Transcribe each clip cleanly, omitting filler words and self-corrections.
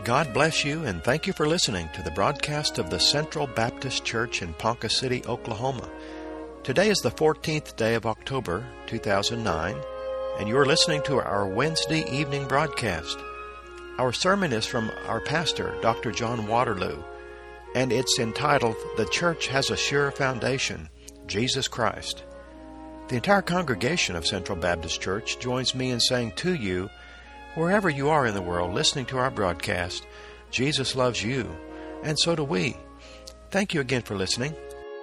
God bless you, and thank you for listening to the broadcast of the Central Baptist Church in Ponca City, Oklahoma. Today is the 14th day of October, 2009, and you are listening to our Wednesday evening broadcast. Our sermon is from our pastor, Dr. John Waterloo, and it's entitled, "The Church Has a Sure Foundation, Jesus Christ." The entire congregation of Central Baptist Church joins me in saying to you, wherever you are in the world listening to our broadcast, Jesus loves you, and so do we. Thank you again for listening.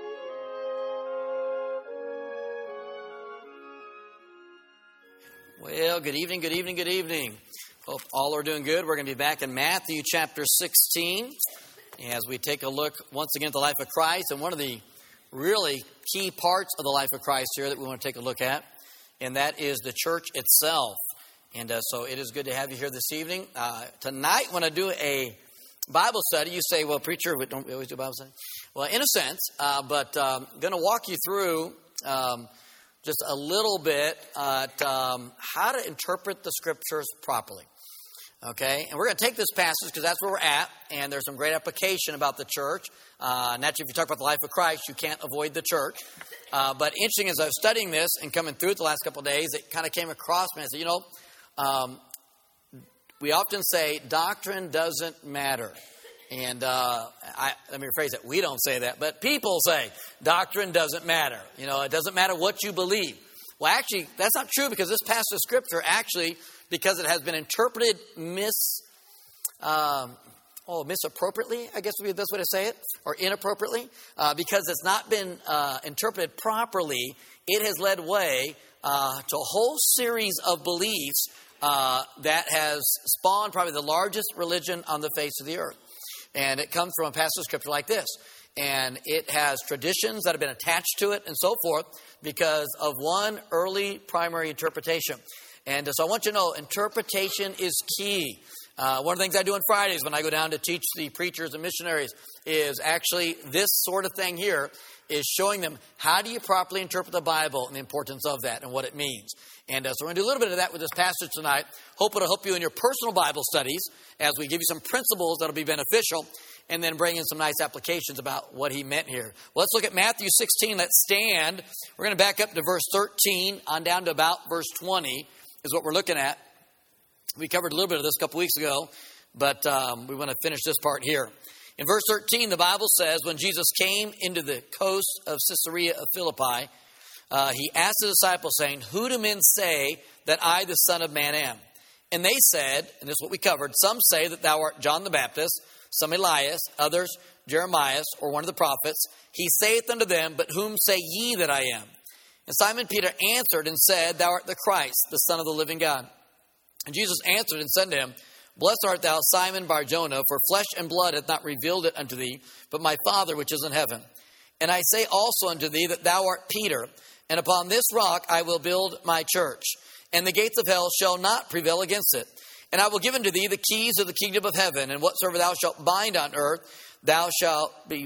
Well, good evening. Hope all are doing good. We're going to be back in Matthew chapter 16 as we take a look once again at the life of Christ, and one of the really key parts of the life of Christ here that we want to take a look at, and that is the church itself. And so it is good to have you here this evening. Tonight, when I do a Bible study, you say, well, preacher, don't we always do Bible study? Well, in a sense, but I'm going to walk you through just a little bit how to interpret the Scriptures properly. Okay? And we're going to take this passage because that's where we're at, and there's some great application about the church. Naturally, if you talk about the life of Christ, you can't avoid the church. But interesting, as I was studying this and coming through it the last couple of days, it kind of came across me. I said, we often say doctrine doesn't matter. And let me rephrase it. We don't say that, but people say doctrine doesn't matter. You know, it doesn't matter what you believe. Well, actually, that's not true, because this passage of Scripture actually, because it has been interpreted misappropriately, I guess would be the best way to say it, or inappropriately, because it's not been interpreted properly, it has led way to a whole series of beliefs that has spawned probably the largest religion on the face of the earth. And it comes from a passage of Scripture like this. And it has traditions that have been attached to it and so forth because of one early primary interpretation. And so I want you to know, interpretation is key. One of the things I do on Fridays when I go down to teach the preachers and missionaries is actually this sort of thing here, is showing them how do you properly interpret the Bible and the importance of that and what it means. And so we're going to do a little bit of that with this passage tonight. Hope it'll help you in your personal Bible studies as we give you some principles that'll be beneficial, and then bring in some nice applications about what he meant here. Well, let's look at Matthew 16. Let's stand. We're going to back up to verse 13 on down to about verse 20 is what we're looking at. We covered a little bit of this a couple weeks ago, but we want to finish this part here. In verse 13, the Bible says, when Jesus came into the coast of Caesarea of Philippi, he asked the disciples, saying, "Who do men say that I, the Son of Man, am?" And they said, and this is what we covered, some say that thou art John the Baptist, some Elias, others Jeremiah, or one of the prophets. He saith unto them, "But whom say ye that I am?" And Simon Peter answered and said, "Thou art the Christ, the Son of the living God." And Jesus answered and said to him, "Blessed art thou, Simon Bar-Jonah, for flesh and blood hath not revealed it unto thee, but my Father which is in heaven. And I say also unto thee that thou art Peter, and upon this rock I will build my church, and the gates of hell shall not prevail against it. And I will give unto thee the keys of the kingdom of heaven, and whatsoever thou shalt bind on earth, shall be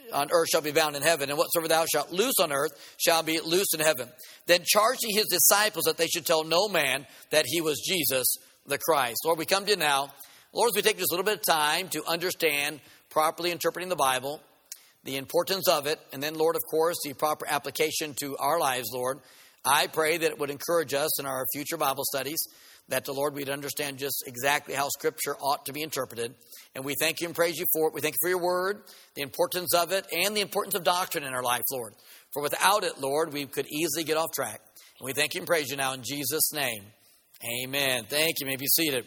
bound in heaven, and whatsoever thou shalt loose on earth shall be loosed in heaven. Then charged he his disciples that they should tell no man that he was Jesus the Christ." Lord, we come to you now. Lord, as we take just a little bit of time to understand properly interpreting the Bible, the importance of it, and then, Lord, of course, the proper application to our lives, Lord, I pray that it would encourage us in our future Bible studies, that the Lord, we'd understand just exactly how Scripture ought to be interpreted. And we thank you and praise you for it. We thank you for your word, the importance of it, and the importance of doctrine in our life, Lord. For without it, Lord, we could easily get off track. And we thank you and praise you now in Jesus' name. Amen. Thank you. You may be seated.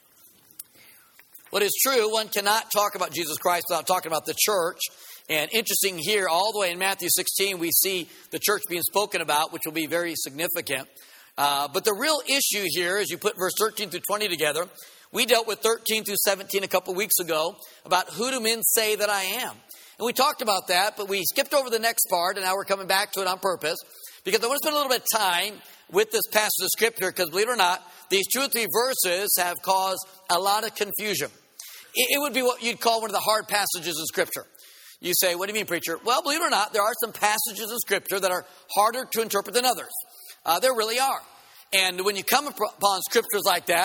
What is true, one cannot talk about Jesus Christ without talking about the church. And interesting here, all the way in Matthew 16, we see the church being spoken about, which will be very significant. But the real issue here, as you put verse 13 through 20 together, we dealt with 13 through 17 a couple weeks ago about who do men say that I am. And we talked about that, but we skipped over the next part, and now we're coming back to it on purpose, because I want to spend a little bit of time with this passage of Scripture, because believe it or not, these 2 or 3 verses have caused a lot of confusion. It would be what you'd call one of the hard passages in Scripture. You say, what do you mean, preacher? Well, believe it or not, there are some passages in Scripture that are harder to interpret than others. There really are. And when you come upon scriptures like that,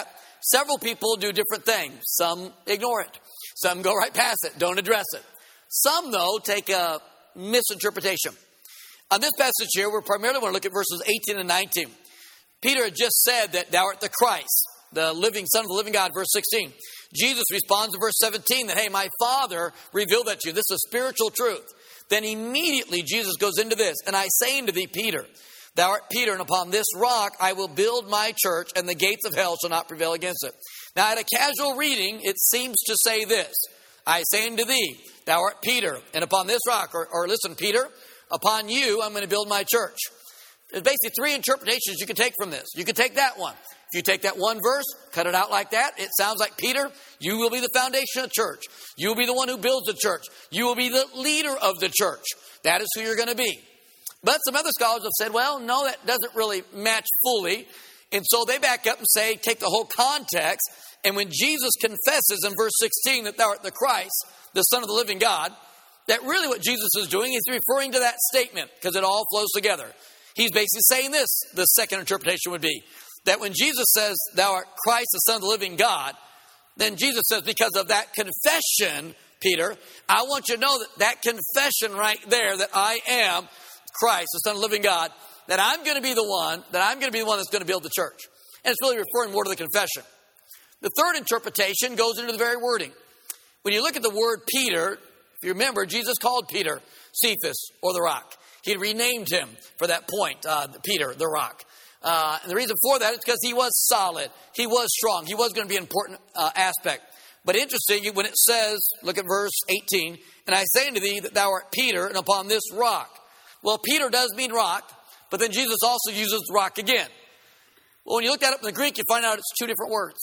several people do different things. Some ignore it. Some go right past it, don't address it. Some, though, take a misinterpretation. On this passage here, we're primarily going to look at verses 18 and 19. Peter had just said that thou art the Christ, the living Son of the living God, verse 16. Jesus responds in verse 17 that, hey, my Father revealed that to you. This is spiritual truth. Then immediately Jesus goes into this. And I say unto thee, Peter, thou art Peter, and upon this rock I will build my church, and the gates of hell shall not prevail against it. Now, at a casual reading, it seems to say this. I say unto thee, thou art Peter, and upon this rock, or listen, Peter, upon you I'm going to build my church. There's basically three interpretations you can take from this. You can take that one. If you take that one verse, cut it out like that, it sounds like, Peter, you will be the foundation of the church. You will be the one who builds the church. You will be the leader of the church. That is who you're going to be. But some other scholars have said, well, no, that doesn't really match fully. And so they back up and say, take the whole context. And when Jesus confesses in verse 16 that thou art the Christ, the Son of the living God, that really what Jesus is doing is referring to that statement because it all flows together. He's basically saying this, the second interpretation would be, that when Jesus says, thou art Christ, the Son of the living God, then Jesus says, because of that confession, Peter, I want you to know that confession right there, that I am Christ, the Son of the living God, that I'm going to be the one that's going to build the church. And it's really referring more to the confession. The third interpretation goes into the very wording. When you look at the word Peter, if you remember, Jesus called Peter Cephas, or the rock. He renamed him for that point, Peter, the rock. And the reason for that is because he was solid. He was strong. He was going to be an important aspect. But interesting, when it says, look at verse 18, and I say unto thee that thou art Peter, and upon this rock. Well, Peter does mean rock, but then Jesus also uses rock again. Well, when you look that up in the Greek, you find out it's two different words.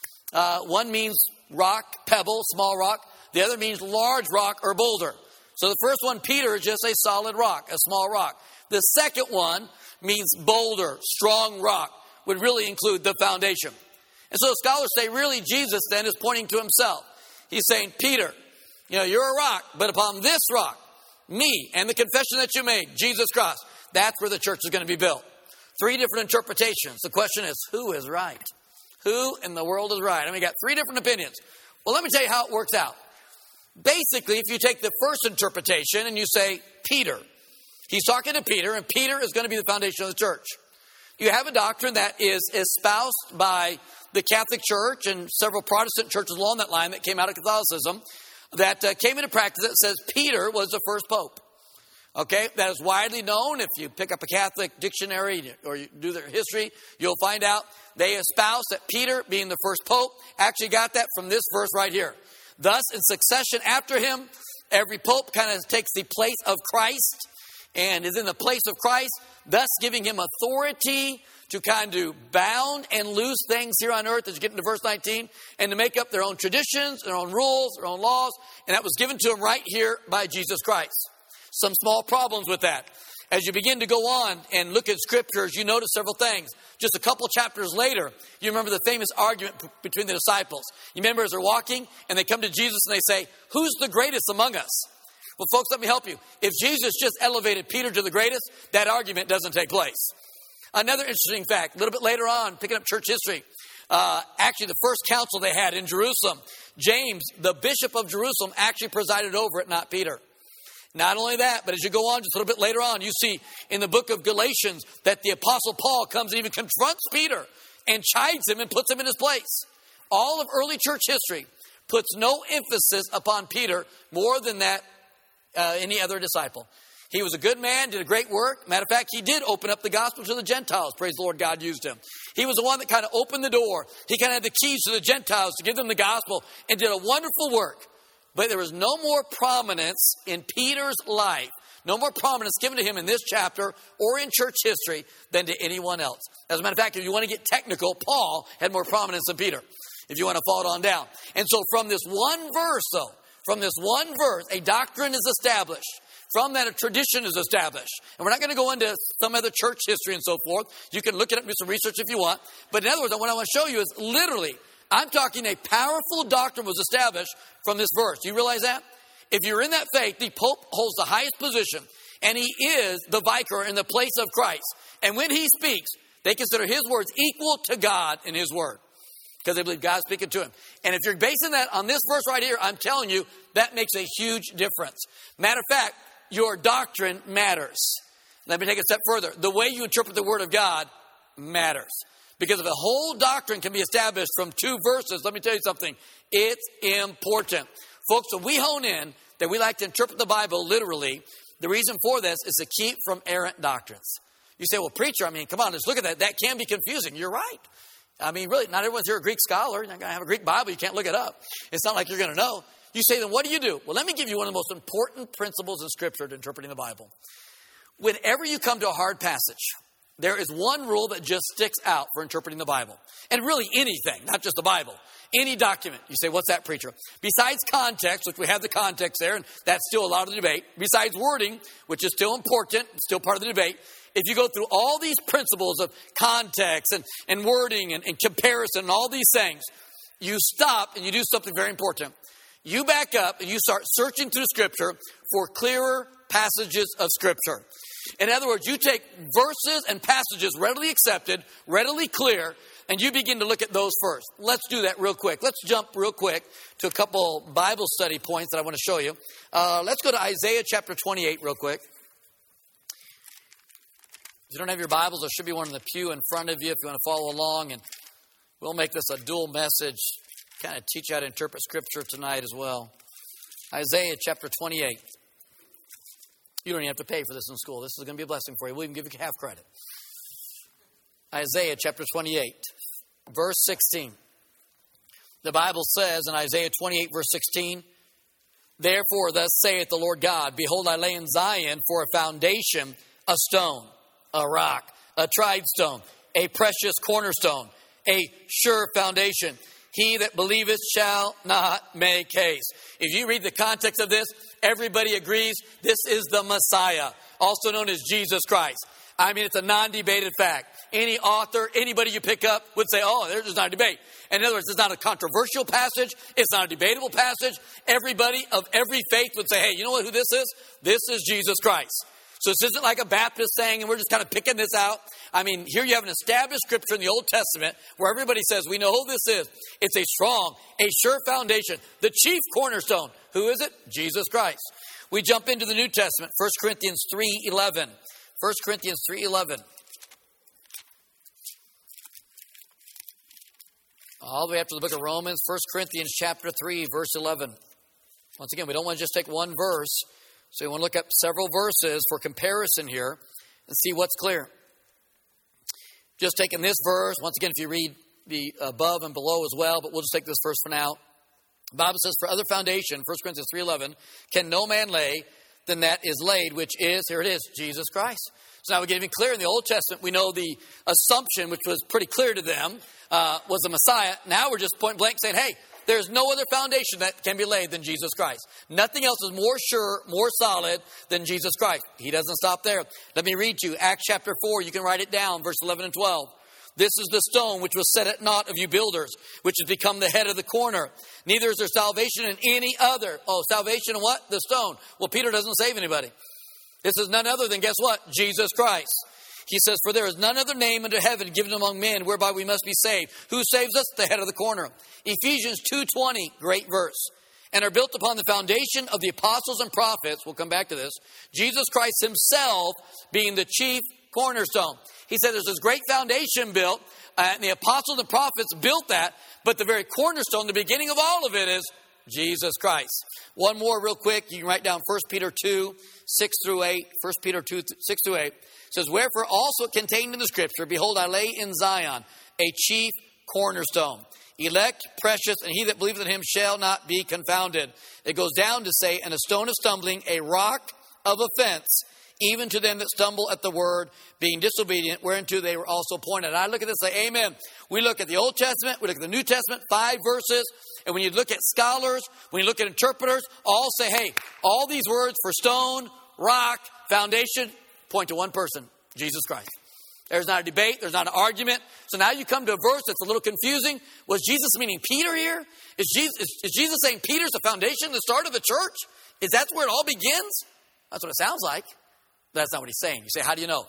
One means rock, pebble, small rock. The other means large rock or boulder. So the first one, Peter, is just a solid rock, a small rock. The second one means boulder, strong rock, would really include the foundation. And so scholars say really Jesus then is pointing to himself. He's saying, Peter, you're a rock, but upon this rock, me and the confession that you made, Jesus Christ, that's where the church is going to be built. Three different interpretations. The question is, who is right? Who in the world is right? We got three different opinions. Well, let me tell you how it works out. Basically, if you take the first interpretation and you say, Peter, he's talking to Peter, and Peter is going to be the foundation of the church. You have a doctrine that is espoused by the Catholic Church and several Protestant churches along that line that came out of Catholicism that came into practice that says Peter was the first pope. Okay, that is widely known. If you pick up a Catholic dictionary or you do their history, you'll find out they espouse that Peter, being the first pope, actually got that from this verse right here. Thus, in succession after him, every pope kind of takes the place of Christ and is in the place of Christ, thus giving him authority to kind of bound and loose things here on earth, as you get into verse 19, and to make up their own traditions, their own rules, their own laws. And that was given to them right here by Jesus Christ. Some small problems with that. As you begin to go on and look at scriptures, you notice several things. Just a couple chapters later, you remember the famous argument between the disciples. You remember as they're walking and they come to Jesus and they say, who's the greatest among us? Well, folks, let me help you. If Jesus just elevated Peter to the greatest, that argument doesn't take place. Another interesting fact, a little bit later on, picking up church history, actually the first council they had in Jerusalem, James, the bishop of Jerusalem, actually presided over it, not Peter. Not only that, but as you go on just a little bit later on, you see in the book of Galatians that the Apostle Paul comes and even confronts Peter and chides him and puts him in his place. All of early church history puts no emphasis upon Peter more than that any other disciple. He was a good man, did a great work. Matter of fact, he did open up the gospel to the Gentiles. Praise the Lord, God used him. He was the one that kind of opened the door. He kind of had the keys to the Gentiles to give them the gospel and did a wonderful work. But there was no more prominence in Peter's life, no more prominence given to him in this chapter or in church history than to anyone else. As a matter of fact, if you want to get technical, Paul had more prominence than Peter, if you want to follow it on down. And so from this one verse, a doctrine is established. From that, a tradition is established. And we're not going to go into some other church history and so forth. You can look it up and do some research if you want. But in other words, what I want to show you is literally, I'm talking a powerful doctrine was established from this verse. Do you realize that? If you're in that faith, the Pope holds the highest position, and he is the vicar in the place of Christ. And when he speaks, they consider his words equal to God in his word. because they believe God's speaking to him. And if you're basing that on this verse right here, I'm telling you, that makes a huge difference. Matter of fact, your doctrine matters. Let me take it a step further. The way you interpret the Word of God matters. Because if a whole doctrine can be established from 2 verses, let me tell you something, it's important. Folks, when we hone in that we like to interpret the Bible literally, the reason for this is to keep from errant doctrines. You say, well, preacher, I mean, come on, let's look at that. That can be confusing. You're right. I mean, really, not everyone's here a Greek scholar. You're not going to have a Greek Bible. You can't look it up. It's not like you're going to know. You say, then what do? Well, let me give you one of the most important principles in Scripture to interpreting the Bible. Whenever you come to a hard passage, there is one rule that just sticks out for interpreting the Bible. And really anything, not just the Bible. Any document. You say, what's that, preacher? Besides context, which we have the context there, and that's still a lot of the debate. Besides wording, which is still important, still part of the debate. If you go through all these principles of context and wording and comparison and all these things, you stop and you do something very important. You back up and you start searching through Scripture for clearer passages of Scripture. In other words, you take verses and passages readily accepted, readily clear, and you begin to look at those first. Let's do that real quick. Let's jump real quick to a couple Bible study points that I want to show you. Let's go to Isaiah chapter 28 real quick. If you don't have your Bibles, there should be one in the pew in front of you if you want to follow along. And we'll make this a dual message, kind of teach you how to interpret Scripture tonight as well. Isaiah chapter 28. You don't even have to pay for this in school. This is going to be a blessing for you. We'll even give you half credit. Isaiah chapter 28, verse 16. The Bible says in Isaiah 28, verse 16, therefore thus saith the Lord God, behold, I lay in Zion for a foundation, a stone, a rock, a tried stone, a precious cornerstone, a sure foundation. He that believeth shall not make haste. If you read the context of this, everybody agrees this is the Messiah, also known as Jesus Christ. I mean, it's a non-debated fact. Any author, anybody you pick up would say, oh, there's not a debate. In other words, it's not a controversial passage. It's not a debatable passage. Everybody of every faith would say, hey, you know who this is? This is Jesus Christ. So this isn't like a Baptist saying, and we're just kind of picking this out. I mean, here you have an established Scripture in the Old Testament where everybody says, we know who this is. It's a strong, a sure foundation. The chief cornerstone. Who is it? Jesus Christ. We jump into the New Testament, 1 Corinthians 3:11. 1 Corinthians 3:11. All the way up to the book of Romans, 1 Corinthians chapter 3, verse 11. Once again, we don't want to just take one verse. So we want to look up several verses for comparison here and see what's clear. Just taking this verse, once again, if you read the above and below as well, but we'll just take this verse for now. The Bible says, for other foundation, 1 Corinthians 3:11, can no man lay than that is laid, which is, here it is, Jesus Christ. So now we get even clear in the Old Testament. We know the assumption, which was pretty clear to them, was the Messiah. Now we're just point blank saying, hey, there's no other foundation that can be laid than Jesus Christ. Nothing else is more sure, more solid than Jesus Christ. He doesn't stop there. Let me read to you Acts chapter 4. You can write it down, verse 11 and 12. This is the stone which was set at naught of you builders, which has become the head of the corner. Neither is there salvation in any other. Oh, salvation in what? The stone. Well, Peter doesn't save anybody. This is none other than, guess what? Jesus Christ. He says, for there is none other name under heaven given among men whereby we must be saved. Who saves us? The head of the corner. Ephesians 2:20, great verse. And are built upon the foundation of the apostles and prophets. We'll come back to this. Jesus Christ himself being the chief cornerstone. He said there's this great foundation built, and the apostles and prophets built that, but the very cornerstone, the beginning of all of it is Jesus Christ. One more real quick. You can write down 1 Peter 2, 6 through 8. 1 Peter 2, 6 through 8. It says, wherefore also contained in the Scripture, behold, I lay in Zion a chief cornerstone, elect, precious, and he that believeth in him shall not be confounded. It goes down to say, and a stone of stumbling, a rock of offense, even to them that stumble at the word, being disobedient, whereunto they were also appointed. And I look at this and say, amen. We look at the Old Testament, we look at the New Testament, 5 verses. And when you look at scholars, when you look at interpreters, all say, hey, all these words for stone, rock, foundation, point to one person, Jesus Christ. There's not a debate. There's not an argument. So now you come to a verse that's a little confusing. Was Jesus meaning Peter here? Is Jesus saying Peter's the foundation, the start of the church? Is that where it all begins? That's what it sounds like. That's not what he's saying. You say, how do you know?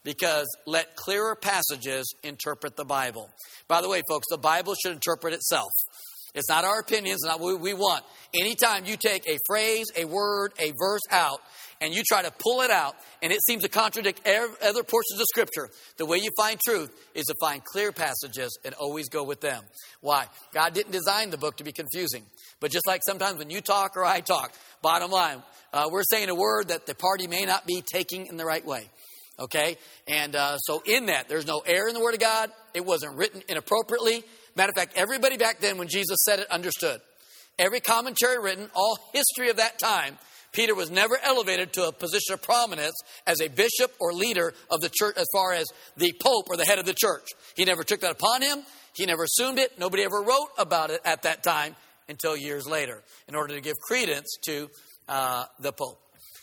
Because let clearer passages interpret the Bible. By the way, folks, the Bible should interpret itself. It's not our opinions, not what we want. Anytime you take a phrase, a word, a verse out, and you try to pull it out, and it seems to contradict other portions of Scripture, the way you find truth is to find clear passages and always go with them. Why? God didn't design the book to be confusing. But just like sometimes when you talk or I talk, bottom line, we're saying a word that the party may not be taking in the right way. Okay? And so in that, there's no error in the Word of God. It wasn't written inappropriately. Matter of fact, everybody back then when Jesus said it understood. Every commentary written, all history of that time, Peter was never elevated to a position of prominence as a bishop or leader of the church as far as the Pope or the head of the church. He never took that upon him. He never assumed it. Nobody ever wrote about it at that time until years later in order to give credence to the Pope.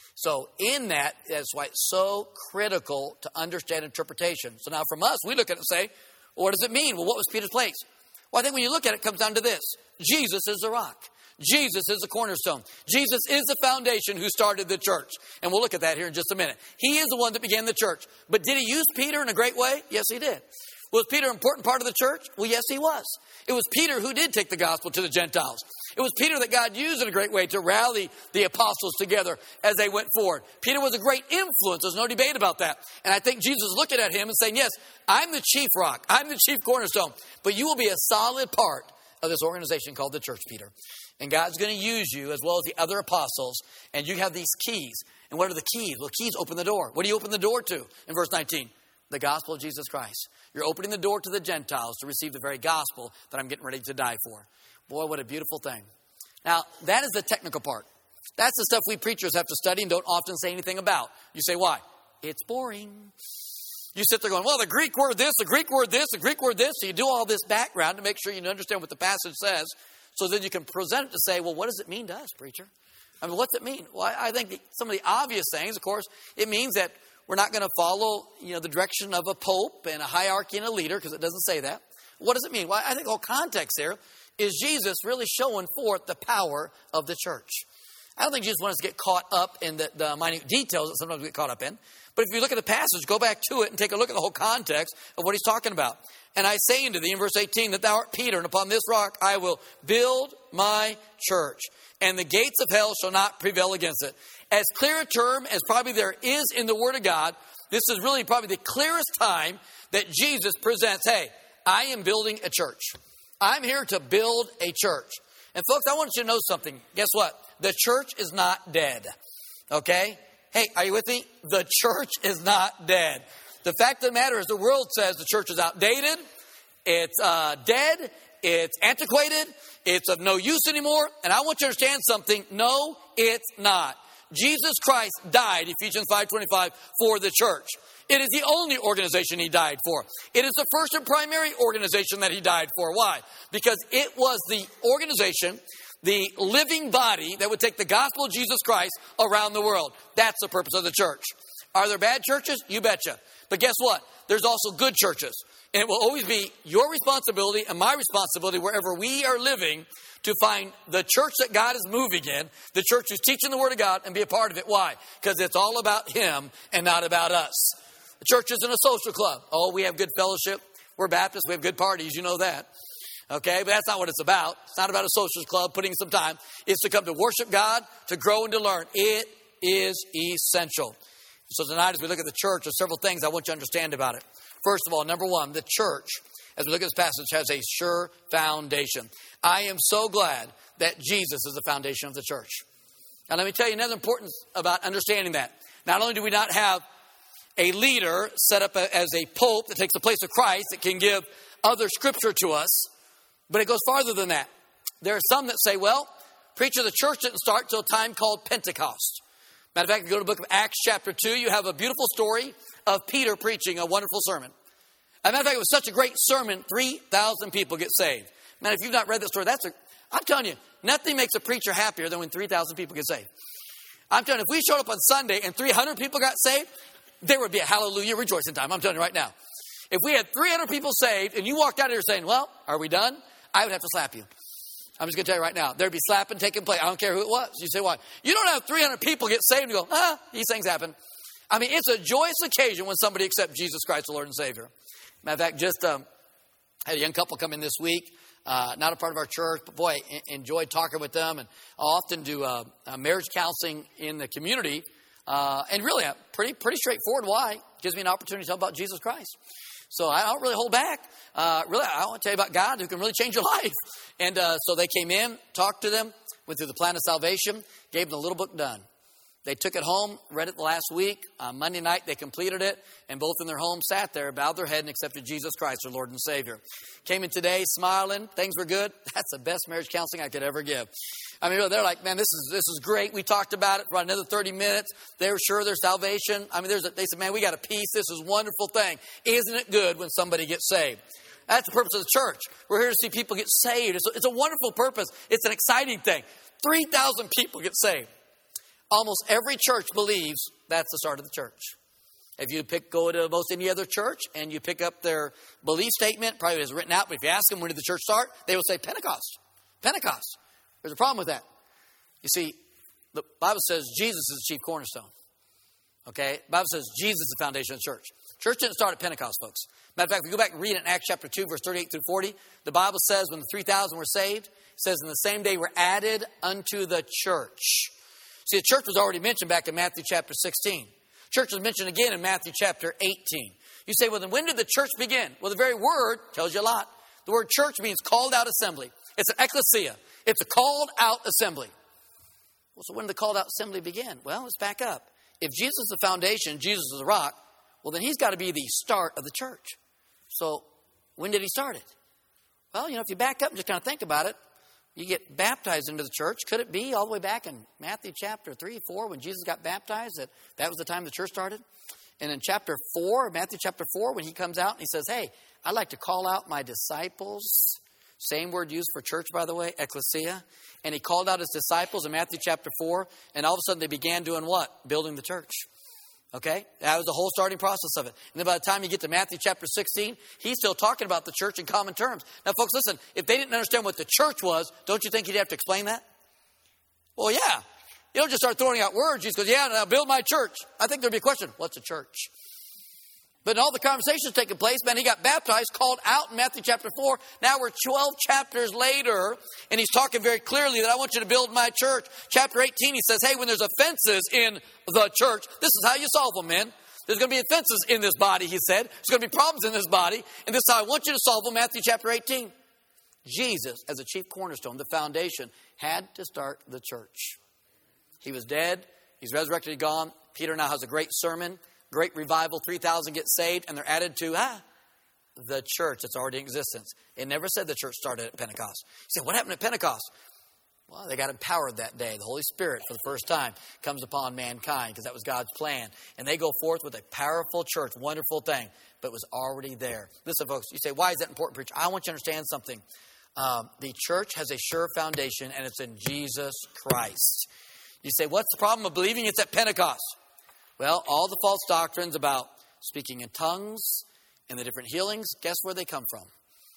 So in that, that's why it's so critical to understand interpretation. So now from us, we look at it and say, well, what does it mean? Well, what was Peter's place? Well, I think when you look at it, it comes down to this. Jesus is the rock. Jesus is the cornerstone. Jesus is the foundation who started the church. And we'll look at that here in just a minute. He is the one that began the church. But did he use Peter in a great way? Yes, he did. Was Peter an important part of the church? Well, yes, he was. It was Peter who did take the gospel to the Gentiles. It was Peter that God used in a great way to rally the apostles together as they went forward. Peter was a great influence. There's no debate about that. And I think Jesus is looking at him and saying, yes, I'm the chief rock. I'm the chief cornerstone. But you will be a solid part of this organization called the church, Peter. And God's going to use you as well as the other apostles. And you have these keys. And what are the keys? Well, keys open the door. What do you open the door to in verse 19? The gospel of Jesus Christ. You're opening the door to the Gentiles to receive the very gospel that I'm getting ready to die for. Boy, what a beautiful thing. Now, that is the technical part. That's the stuff we preachers have to study and don't often say anything about. You say, why? It's boring. You sit there going, well, the Greek word this, the Greek word this, the Greek word this. So you do all this background to make sure you understand what the passage says. So then you can present it to say, well, what does it mean to us, preacher? I mean, what's it mean? Well, I think some of the obvious things, of course, it means that we're not going to follow, the direction of a pope and a hierarchy and a leader, because it doesn't say that. What does it mean? Well, I think the whole context there is Jesus really showing forth the power of the church. I don't think Jesus wants us to get caught up in the minute details that sometimes we get caught up in. But if you look at the passage, go back to it and take a look at the whole context of what he's talking about. And I say unto thee in verse 18 that thou art Peter, and upon this rock I will build my church, and the gates of hell shall not prevail against it. As clear a term as probably there is in the Word of God, this is really probably the clearest time that Jesus presents, hey, I am building a church. I'm here to build a church. And folks, I want you to know something. Guess what? The church is not dead. Okay? Hey, are you with me? The church is not dead. The fact of the matter is the world says the church is outdated. It's dead. It's antiquated. It's of no use anymore. And I want you to understand something. No, it's not. Jesus Christ died, Ephesians 5:25, for the church. It is the only organization he died for. It is the first and primary organization that he died for. Why? Because it was the organization, the living body that would take the gospel of Jesus Christ around the world. That's the purpose of the church. Are there bad churches? You betcha. But guess what? There's also good churches. And it will always be your responsibility and my responsibility wherever we are living to find the church that God is moving in, the church who's teaching the Word of God, and be a part of it. Why? Because it's all about Him and not about us. The church isn't a social club. Oh, we have good fellowship. We're Baptists. We have good parties. You know that. Okay, but that's not what it's about. It's not about a social club, putting some time. It's to come to worship God, to grow and to learn. It is essential. So tonight, as we look at the church, there's several things I want you to understand about it. First of all, number one, the church, as we look at this passage, has a sure foundation. I am so glad that Jesus is the foundation of the church. Now, let me tell you another importance about understanding that. Not only do we not have a leader set up as a pope that takes the place of Christ that can give other scripture to us, but it goes farther than that. There are some that say, well, preacher, the church didn't start till a time called Pentecost. Matter of fact, if you go to the book of Acts chapter 2, you have a beautiful story of Peter preaching a wonderful sermon. As a matter of fact, it was such a great sermon, 3,000 people get saved. Man, if you've not read that story, I'm telling you, nothing makes a preacher happier than when 3,000 people get saved. I'm telling you, if we showed up on Sunday and 300 people got saved, there would be a hallelujah rejoicing time. I'm telling you right now. If we had 300 people saved and you walked out of here saying, well, are we done? I would have to slap you. I'm just going to tell you right now, there'd be slapping taking place. I don't care who it was. You say, why? You don't have 300 people get saved and you go, these things happen. I mean, it's a joyous occasion when somebody accepts Jesus Christ, the Lord and Savior. Matter of fact, just had a young couple come in this week, not a part of our church, but boy, enjoyed talking with them. And I often do marriage counseling in the community, and really pretty straightforward. Why? It gives me an opportunity to tell about Jesus Christ. So I don't really hold back. Really, I want to tell you about God who can really change your life. And so they came in, talked to them, went through the plan of salvation, gave them the little book done. They took it home, read it the last week. Monday night, they completed it, and both in their home sat there, bowed their head, and accepted Jesus Christ, their Lord and Savior. Came in today smiling. Things were good. That's the best marriage counseling I could ever give. I mean, they're like, man, this is great. We talked about it for another 30 minutes. They were sure of their salvation. I mean, they said, man, we got a peace. This is a wonderful thing. Isn't it good when somebody gets saved? That's the purpose of the church. We're here to see people get saved. It's a wonderful purpose. It's an exciting thing. 3,000 people get saved. Almost every church believes that's the start of the church. If you go to most any other church and you pick up their belief statement, probably is written out, but if you ask them when did the church start, they will say Pentecost. Pentecost. There's a problem with that. You see, the Bible says Jesus is the chief cornerstone. Okay? The Bible says Jesus is the foundation of the church. Church didn't start at Pentecost, folks. Matter of fact, if you go back and read it in Acts chapter 2, verse 38 through 40, the Bible says when the 3,000 were saved, it says in the same day were added unto the church. See, the church was already mentioned back in Matthew chapter 16. Church was mentioned again in Matthew chapter 18. You say, well, then when did the church begin? Well, the very word tells you a lot. The word church means called out assembly. It's an ecclesia. It's a called out assembly. Well, so when did the called out assembly begin? Well, let's back up. If Jesus is the foundation, Jesus is the rock, well, then he's got to be the start of the church. So when did he start it? Well, if you back up and just kind of think about it, you get baptized into the church. Could it be all the way back in Matthew chapter 3, 4, when Jesus got baptized, that was the time the church started? And in chapter 4, Matthew chapter 4, when he comes out and he says, hey, I'd like to call out my disciples. Same word used for church, by the way, ecclesia. And he called out his disciples in Matthew chapter 4, and all of a sudden they began doing what? Building the church. Okay? That was the whole starting process of it. And then by the time you get to Matthew chapter 16, he's still talking about the church in common terms. Now, folks, listen, if they didn't understand what the church was, don't you think he'd have to explain that? Well, yeah. You don't just start throwing out words. He goes, yeah, now build my church. I think there'd be a question, what's a church? But in all the conversations taking place, man, he got baptized, called out in Matthew chapter 4. Now we're 12 chapters later, and he's talking very clearly that I want you to build my church. Chapter 18, he says, hey, when there's offenses in the church, this is how you solve them, man. There's going to be offenses in this body, he said. There's going to be problems in this body, and this is how I want you to solve them, Matthew chapter 18. Jesus, as a chief cornerstone, the foundation, had to start the church. He was dead. He's resurrected, gone. Peter now has a great sermon. Great revival, 3,000 get saved, and they're added to the church that's already in existence. It never said the church started at Pentecost. You say, what happened at Pentecost? Well, they got empowered that day. The Holy Spirit, for the first time, comes upon mankind because that was God's plan. And they go forth with a powerful church, wonderful thing, but it was already there. Listen, folks, you say, why is that important, preacher? I want you to understand something. The church has a sure foundation, and it's in Jesus Christ. You say, what's the problem of believing it's at Pentecost? Well, all the false doctrines about speaking in tongues and the different healings, guess where they come from?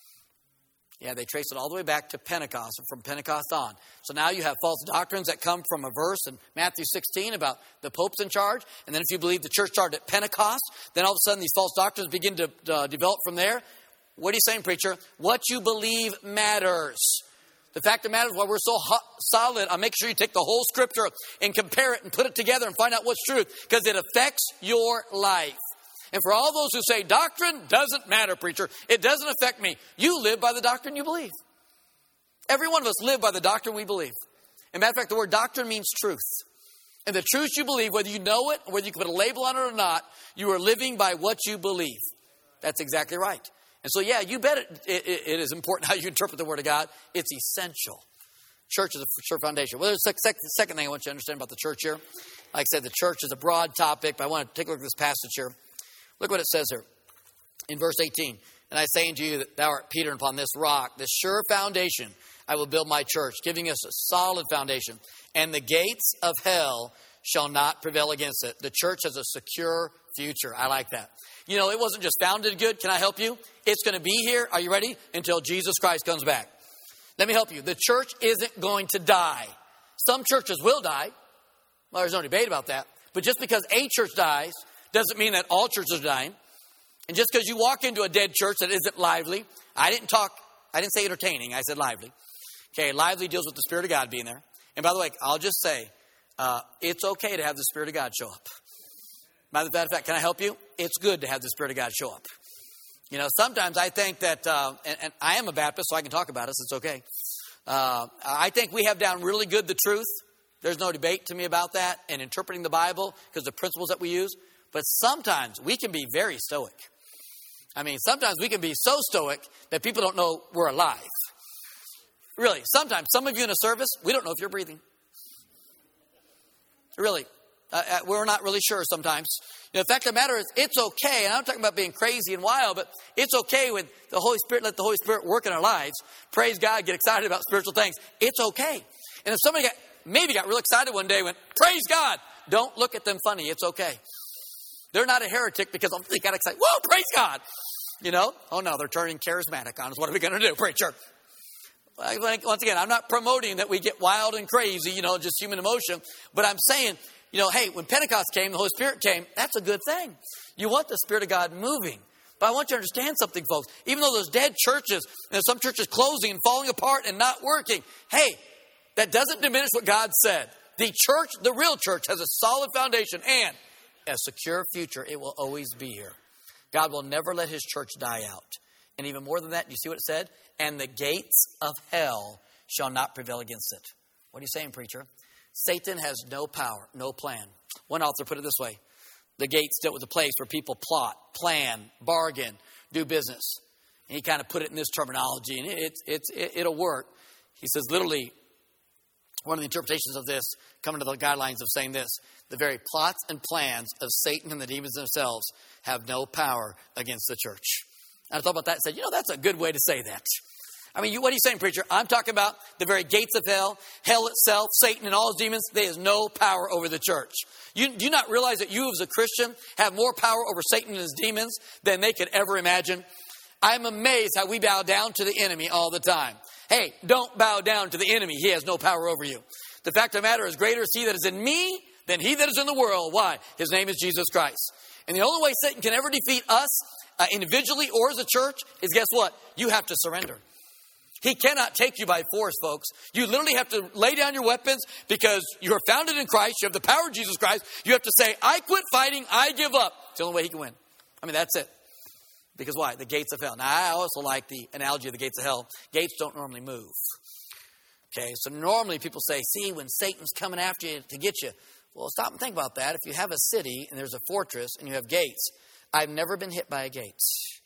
Yeah, they trace it all the way back to Pentecost and from Pentecost on. So now you have false doctrines that come from a verse in Matthew 16 about the Pope's in charge. And then if you believe the church started at Pentecost, then all of a sudden these false doctrines begin to develop from there. What are you saying, preacher? What you believe matters. The fact of the matter is, while we're so solid, I'll make sure you take the whole scripture and compare it and put it together and find out what's truth, because it affects your life. And for all those who say, doctrine doesn't matter, preacher, it doesn't affect me, you live by the doctrine you believe. Every one of us live by the doctrine we believe. As a matter of fact, the word doctrine means truth. And the truth you believe, whether you know it, or whether you can put a label on it or not, you are living by what you believe. That's exactly right. And so, yeah, you bet it is important how you interpret the Word of God. It's essential. Church is a sure foundation. Well, there's the second thing I want you to understand about the church here. Like I said, the church is a broad topic, but I want to take a look at this passage here. Look what it says here in verse 18. And I say unto you that thou art Peter, and upon this rock, this sure foundation, I will build my church, giving us a solid foundation. And the gates of hell shall not prevail against it. The church has a secure future. I like that. You know, it wasn't just founded good. Can I help you? It's going to be here. Are you ready? Until Jesus Christ comes back. Let me help you. The church isn't going to die. Some churches will die. Well, there's no debate about that. But just because a church dies doesn't mean that all churches are dying. And just because you walk into a dead church that isn't lively, I didn't say entertaining, I said lively. Okay, lively deals with the Spirit of God being there. And by the way, I'll just say, it's okay to have the Spirit of God show up. Matter of fact, can I help you? It's good to have the Spirit of God show up. You know, sometimes I think that, and I am a Baptist, so I can talk about this, it's okay. I think we have down really good the truth. There's no debate to me about that and interpreting the Bible because of the principles that we use. But sometimes we can be very stoic. I mean, sometimes we can be so stoic that people don't know we're alive. Really, sometimes, some of you in a service, we don't know if you're breathing. Really, we're not really sure sometimes. You know, the fact of the matter is, it's okay, and I'm not talking about being crazy and wild, but it's okay with the Holy Spirit, let the Holy Spirit work in our lives. Praise God, get excited about spiritual things. It's okay. And if somebody maybe got real excited one day, went, praise God, don't look at them funny, it's okay. They're not a heretic because they got excited. Whoa, praise God. You know, oh no, they're turning charismatic on us. What are we going to do? Preacher. Once again, I'm not promoting that we get wild and crazy, you know, just human emotion. But I'm saying, you know, hey, when Pentecost came, the Holy Spirit came, that's a good thing. You want the Spirit of God moving. But I want you to understand something, folks. Even though there's dead churches, and there's some churches closing and falling apart and not working, hey, that doesn't diminish what God said. The church, the real church, has a solid foundation and a secure future. It will always be here. God will never let his church die out. And even more than that, you see what it said? And the gates of hell shall not prevail against it. What are you saying, preacher? Satan has no power, no plan. One author put it this way. The gates dealt with a place where people plot, plan, bargain, do business. And he kind of put it in this terminology, and it'll work. He says, literally, one of the interpretations of this, coming to the guidelines of saying this, the very plots and plans of Satan and the demons themselves have no power against the church. And I thought about that and said, you know, that's a good way to say that. I mean, what are you saying, preacher? I'm talking about the very gates of hell, hell itself, Satan and all his demons. There is no power over the church. Do you not realize that you as a Christian have more power over Satan and his demons than they could ever imagine? I'm amazed how we bow down to the enemy all the time. Hey, don't bow down to the enemy. He has no power over you. The fact of the matter is, greater is he that is in me than he that is in the world. Why? His name is Jesus Christ. And the only way Satan can ever defeat us individually or as a church is, guess what? You have to surrender. He cannot take you by force, folks. You literally have to lay down your weapons because you are founded in Christ. You have the power of Jesus Christ. You have to say, I quit fighting. I give up. It's the only way he can win. I mean, that's it. Because why? The gates of hell. Now, I also like the analogy of the gates of hell. Gates don't normally move. Okay, so normally people say, see, when Satan's coming after you to get you. Well, stop and think about that. If you have a city and there's a fortress and you have gates, I've never been hit by a gate.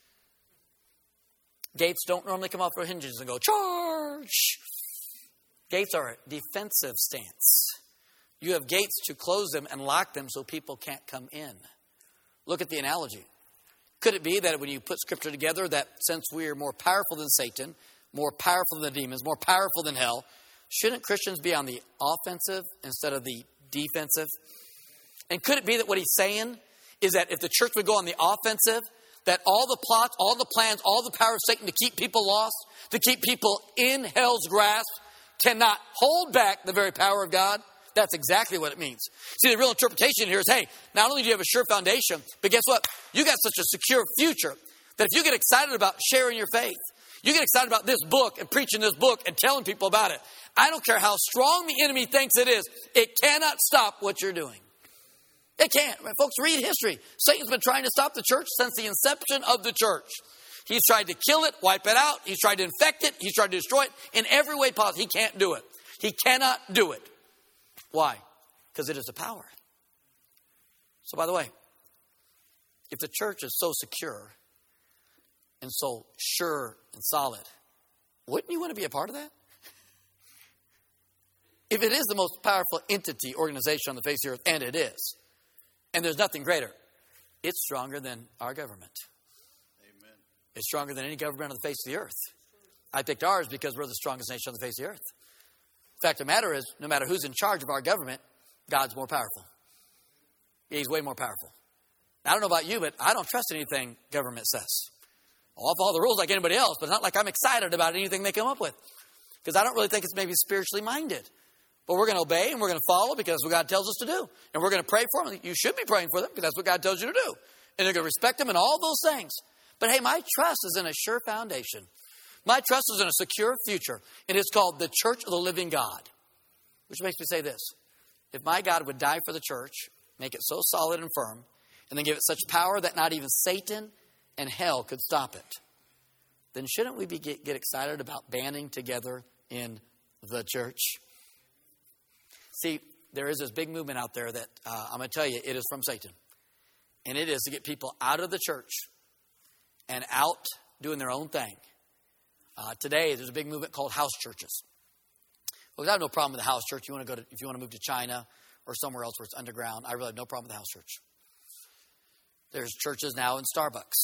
Gates don't normally come off their hinges and go, charge. Gates are a defensive stance. You have gates to close them and lock them so people can't come in. Look at the analogy. Could it be that when you put Scripture together, that since we are more powerful than Satan, more powerful than the demons, more powerful than hell, shouldn't Christians be on the offensive instead of the defensive? And could it be that what he's saying is that if the church would go on the offensive, that all the plots, all the plans, all the power of Satan to keep people lost, to keep people in hell's grasp, cannot hold back the very power of God? That's exactly what it means. See, the real interpretation here is, hey, not only do you have a sure foundation, but guess what? You got such a secure future that if you get excited about sharing your faith, you get excited about this book and preaching this book and telling people about it, I don't care how strong the enemy thinks it is, it cannot stop what you're doing. It can't. Folks, read history. Satan's been trying to stop the church since the inception of the church. He's tried to kill it, wipe it out. He's tried to infect it. He's tried to destroy it in every way possible. He can't do it. He cannot do it. Why? Because it is a power. So, by the way, if the church is so secure and so sure and solid, wouldn't you want to be a part of that? If it is the most powerful entity, organization on the face of the earth, and it is, and there's nothing greater, it's stronger than our government. Amen. It's stronger than any government on the face of the earth. I picked ours because we're the strongest nation on the face of the earth. The fact of the matter is, no matter who's in charge of our government, God's more powerful. He's way more powerful. I don't know about you, but I don't trust anything government says. I'll follow the rules like anybody else, but it's not like I'm excited about anything they come up with. Because I don't really think it's maybe spiritually minded. But we're going to obey and we're going to follow because that's what God tells us to do. And we're going to pray for them. You should be praying for them because that's what God tells you to do. And you're going to respect them and all those things. But hey, my trust is in a sure foundation. My trust is in a secure future. And it's called the Church of the Living God. Which makes me say this. If my God would die for the church, make it so solid and firm, and then give it such power that not even Satan and hell could stop it, then shouldn't we get excited about banding together in the church? See, there is this big movement out there that I'm going to tell you, it is from Satan. And it is to get people out of the church and out doing their own thing. Today, there's a big movement called house churches. Well, I have no problem with the house church. If you want to move to China or somewhere else where it's underground, I really have no problem with the house church. There's churches now in Starbucks.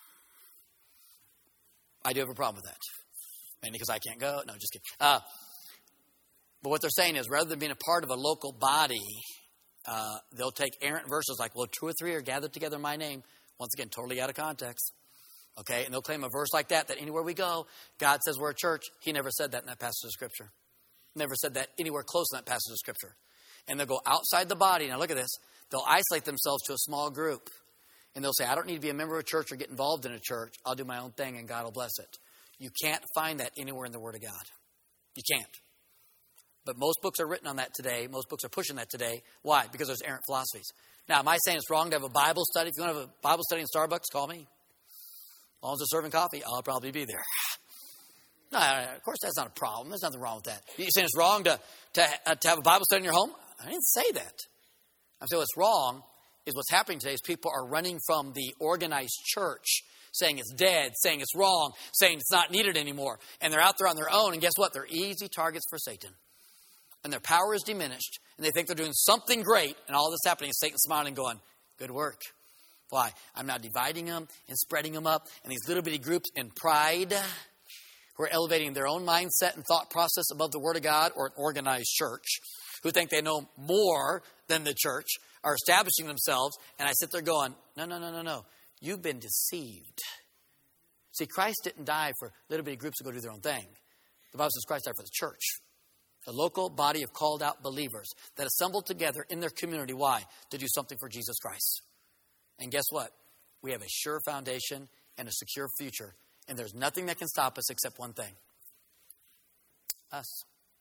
I do have a problem with that. Mainly because I can't go. No, just kidding. But what they're saying is rather than being a part of a local body, they'll take errant verses like, well, 2 or 3 are gathered together in my name. Once again, totally out of context. Okay, and they'll claim a verse like that anywhere we go, God says we're a church. He never said that in that passage of Scripture. Never said that anywhere close in that passage of Scripture. And they'll go outside the body. Now look at this. They'll isolate themselves to a small group. And they'll say, I don't need to be a member of a church or get involved in a church. I'll do my own thing and God will bless it. You can't find that anywhere in the Word of God. You can't. But most books are written on that today. Most books are pushing that today. Why? Because there's errant philosophies. Now, am I saying it's wrong to have a Bible study? If you want to have a Bible study in Starbucks, call me. As long as they're serving coffee, I'll probably be there. No, of course, that's not a problem. There's nothing wrong with that. You're saying it's wrong to have a Bible study in your home? I didn't say that. I'm saying what's wrong is what's happening today is people are running from the organized church, saying it's dead, saying it's wrong, saying it's not needed anymore. And they're out there on their own, and guess what? They're easy targets for Satan. And their power is diminished, and they think they're doing something great, and all this happening is Satan smiling going, good work. Why? I'm now dividing them and spreading them up, and these little bitty groups in pride who are elevating their own mindset and thought process above the Word of God or an organized church, who think they know more than the church, are establishing themselves, and I sit there going, no. You've been deceived. See, Christ didn't die for little bitty groups to go do their own thing. The Bible says Christ died for the church. A local body of called out believers that assembled together in their community. Why? To do something for Jesus Christ. And guess what? We have a sure foundation and a secure future. And there's nothing that can stop us except one thing. Us.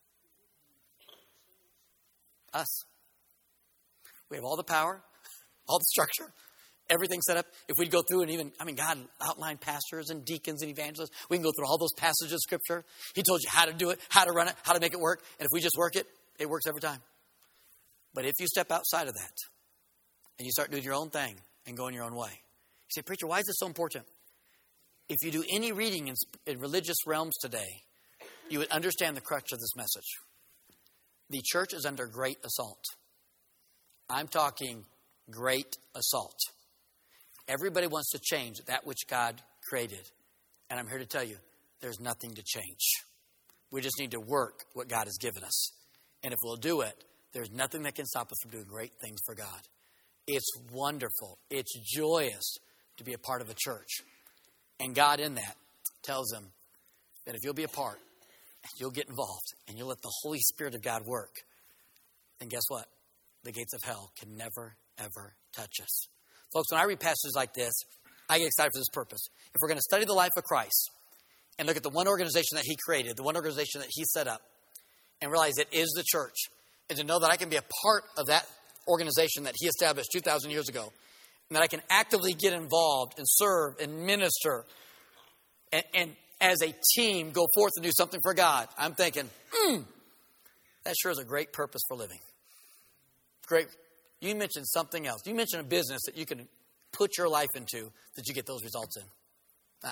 Us. We have all the power, all the structure, everything set up. If we'd go through and God outlined pastors and deacons and evangelists. We can go through all those passages of Scripture. He told you how to do it, how to run it, how to make it work. And if we just work it, it works every time. But if you step outside of that and you start doing your own thing and going your own way. You say, preacher, why is this so important? If you do any reading in religious realms today, you would understand the crux of this message. The church is under great assault. I'm talking great assault. Everybody wants to change that which God created. And I'm here to tell you, there's nothing to change. We just need to work what God has given us. And if we'll do it, there's nothing that can stop us from doing great things for God. It's wonderful. It's joyous to be a part of a church. And God in that tells them that if you'll be a part, you'll get involved, and you'll let the Holy Spirit of God work, then guess what? The gates of hell can never, ever touch us. Folks, when I read passages like this, I get excited for this purpose. If we're going to study the life of Christ and look at the one organization that He created, the one organization that He set up, and realize it is the church, and to know that I can be a part of that organization that He established 2,000 years ago, and that I can actively get involved and serve and minister and as a team go forth and do something for God, I'm thinking, that sure is a great purpose for living. Great. You mentioned something else. You mentioned a business that you can put your life into that you get those results in.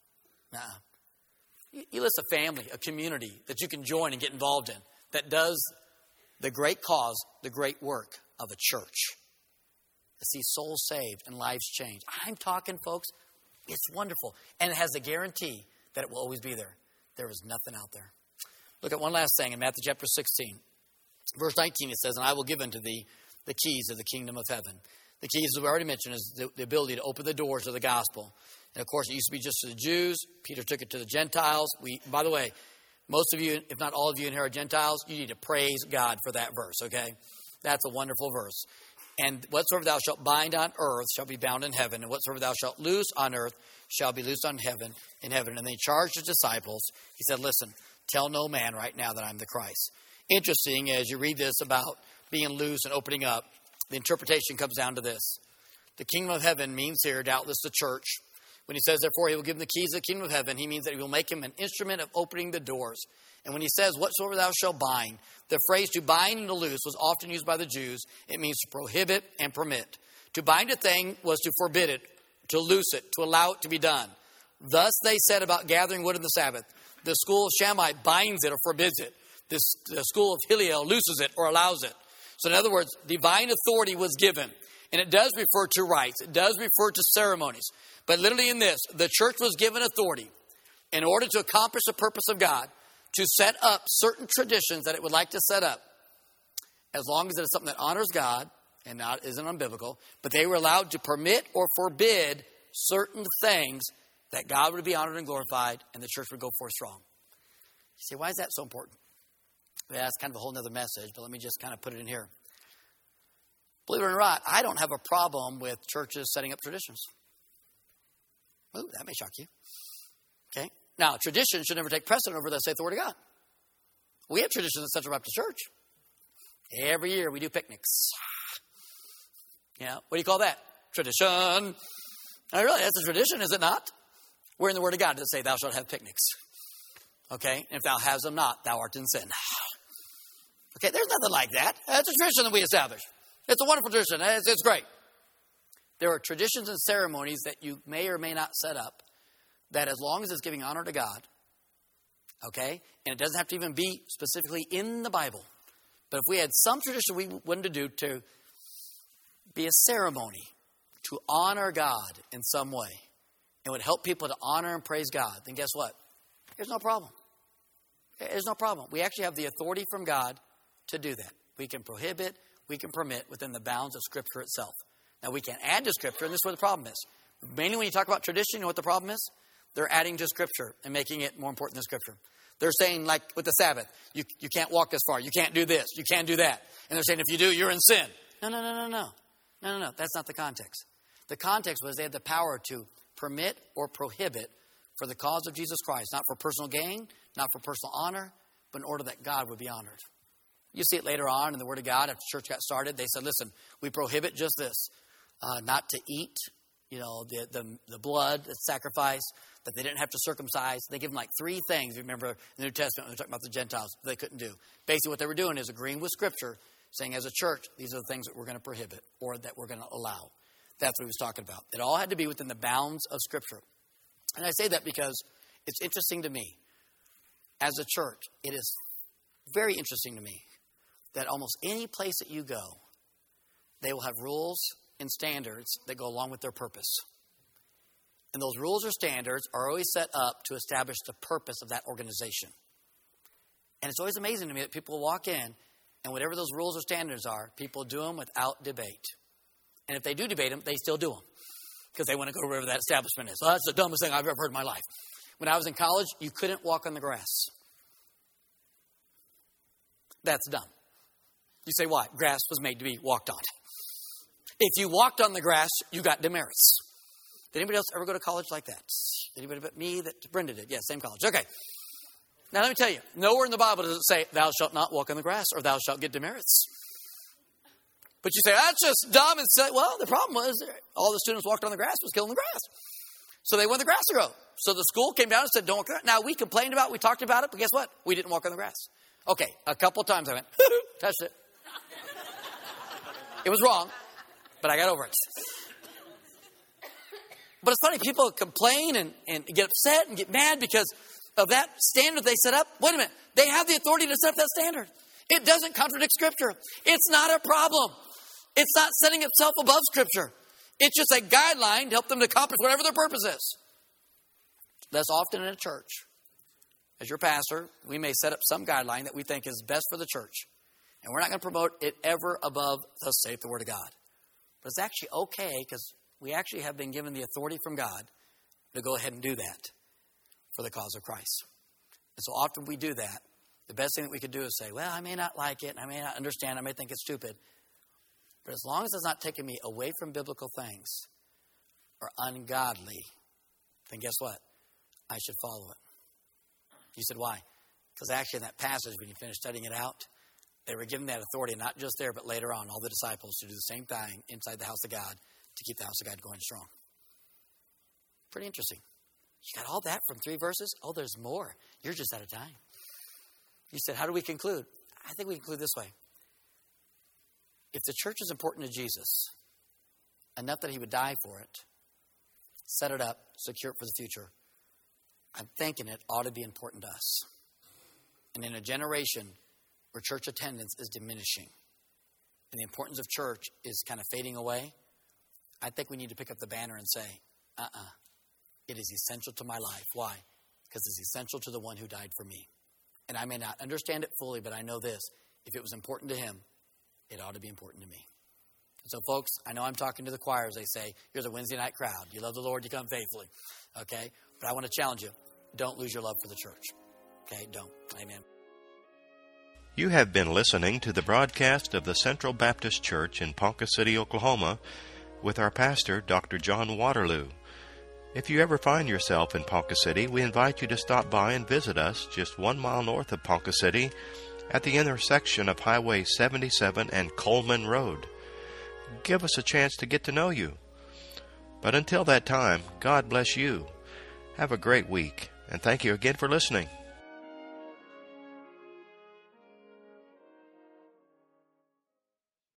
You list a family, a community that you can join and get involved in that does the great cause, the great work of a church. To see souls saved and lives changed. I'm talking, folks, it's wonderful. And it has a guarantee that it will always be there. There is nothing out there. Look at one last thing in Matthew chapter 16. Verse 19, it says, and I will give unto thee the keys of the kingdom of heaven. The keys, as we already mentioned, is the ability to open the doors of the gospel. And of course, it used to be just to the Jews. Peter took it to the Gentiles. By the way, Most of you, if not all of you in here are Gentiles, you need to praise God for that verse, okay? That's a wonderful verse. And whatsoever thou shalt bind on earth shall be bound in heaven, and whatsoever thou shalt loose on earth shall be loosed on heaven, in heaven. And they charged his disciples. He said, listen, tell no man right now that I'm the Christ. Interesting, as you read this about being loose and opening up, the interpretation comes down to this. The kingdom of heaven means here, doubtless, the church. When he says, therefore, he will give him the keys of the kingdom of heaven, he means that he will make him an instrument of opening the doors. And when he says, whatsoever thou shalt bind, the phrase to bind and to loose was often used by the Jews. It means to prohibit and permit. To bind a thing was to forbid it, to loose it, to allow it to be done. Thus they said about gathering wood in the Sabbath. The school of Shammai binds it or forbids it. The school of Hillel looses it or allows it. So in other words, divine authority was given. And it does refer to rites. It does refer to ceremonies. But literally in this, the church was given authority in order to accomplish the purpose of God, to set up certain traditions that it would like to set up, as long as it is something that honors God and isn't unbiblical. But they were allowed to permit or forbid certain things that God would be honored and glorified, and the church would go forth strong. You say, why is that so important? Yeah, that's kind of a whole other message, but let me just kind of put it in here. Believe it or not, I don't have a problem with churches setting up traditions. Ooh, that may shock you. Okay. Now, tradition should never take precedent over the Word of God. We have traditions at Central Baptist Church. Every year we do picnics. Yeah, what do you call that? Tradition. Now, really, that's a tradition, is it not? Where in the Word of God does it say, thou shalt have picnics? Okay, and if thou hast them not, thou art in sin. Okay, there's nothing like that. That's a tradition that we establish. It's a wonderful tradition. It's great. There are traditions and ceremonies that you may or may not set up that, as long as it's giving honor to God, okay, and it doesn't have to even be specifically in the Bible. But if we had some tradition we wanted to do to be a ceremony to honor God in some way, and would help people to honor and praise God, then guess what? There's no problem. There's no problem. We actually have the authority from God to do that. We can prohibit, we can permit within the bounds of Scripture itself. Now, we can add to Scripture, and this is where the problem is. Mainly when you talk about tradition, you know what the problem is? They're adding to Scripture and making it more important than Scripture. They're saying, like with the Sabbath, you can't walk this far. You can't do this. You can't do that. And they're saying, if you do, you're in sin. No. That's not the context. The context was they had the power to permit or prohibit for the cause of Jesus Christ, not for personal gain, not for personal honor, but in order that God would be honored. You see it later on in the Word of God. After the church got started, they said, listen, we prohibit just this, not to eat, the blood that's sacrificed, that they didn't have to circumcise. They give them like 3 things, remember, in the New Testament when they're talking about the Gentiles, they couldn't do. Basically what they were doing is agreeing with Scripture, saying as a church, these are the things that we're going to prohibit or that we're going to allow. That's what he was talking about. It all had to be within the bounds of Scripture. And I say that because it's interesting to me. As a church, it is very interesting to me that almost any place that you go, they will have rules and standards that go along with their purpose. And those rules or standards are always set up to establish the purpose of that organization. And it's always amazing to me that people walk in, and whatever those rules or standards are, people do them without debate. And if they do debate them, they still do them because they want to go to wherever that establishment is. Well, that's the dumbest thing I've ever heard in my life. When I was in college, you couldn't walk on the grass. That's dumb. You say, why? Grass was made to be walked on. If you walked on the grass, you got demerits. Did anybody else ever go to college like that? Anybody but me? Brenda did. Yeah, same college. Okay. Now let me tell you, nowhere in the Bible does it say, thou shalt not walk on the grass or thou shalt get demerits. But you say, that's just dumb. And say, well, the problem was all the students walked on the grass was killing the grass. So they wanted the grass to grow. So the school came down and said, don't walk on the grass. Now, we complained about it. We talked about it. But guess what? We didn't walk on the grass. Okay, a couple times I went, touched it. It was wrong, but I got over it. But it's funny, people complain and get upset and get mad because of that standard they set up. Wait a minute, they have the authority to set up that standard. It doesn't contradict Scripture. It's not a problem. It's not setting itself above Scripture. It's just a guideline to help them to accomplish whatever their purpose is. Less often in a church, as your pastor, we may set up some guideline that we think is best for the church. And we're not going to promote it ever above, thus saith the Word of God. But it's actually okay because we actually have been given the authority from God to go ahead and do that for the cause of Christ. And so often we do that. The best thing that we could do is say, well, I may not like it, I may not understand, I may think it's stupid. But as long as it's not taking me away from biblical things or ungodly, then guess what? I should follow it. You said, why? Because actually in that passage, when you finish studying it out, they were given that authority, not just there, but later on, all the disciples to do the same thing inside the house of God to keep the house of God going strong. Pretty interesting. You got all that from 3 verses? Oh, there's more. You're just out of time. You said, how do we conclude? I think we conclude this way. If the church is important to Jesus, enough that he would die for it, set it up, secure it for the future, I'm thinking it ought to be important to us. And in a generation where church attendance is diminishing and the importance of church is kind of fading away, I think we need to pick up the banner and say, it is essential to my life. Why? Because it's essential to the one who died for me. And I may not understand it fully, but I know this. If it was important to him, it ought to be important to me. And so, folks, I know I'm talking to the choirs. They say, you're the Wednesday night crowd. You love the Lord, you come faithfully. Okay? But I want to challenge you. Don't lose your love for the church. Okay? Don't. Amen. You have been listening to the broadcast of the Central Baptist Church in Ponca City, Oklahoma, with our pastor, Dr. John Waterloo. If you ever find yourself in Ponca City, we invite you to stop by and visit us just 1 mile north of Ponca City at the intersection of Highway 77 and Coleman Road. Give us a chance to get to know you. But until that time, God bless you. Have a great week, and thank you again for listening.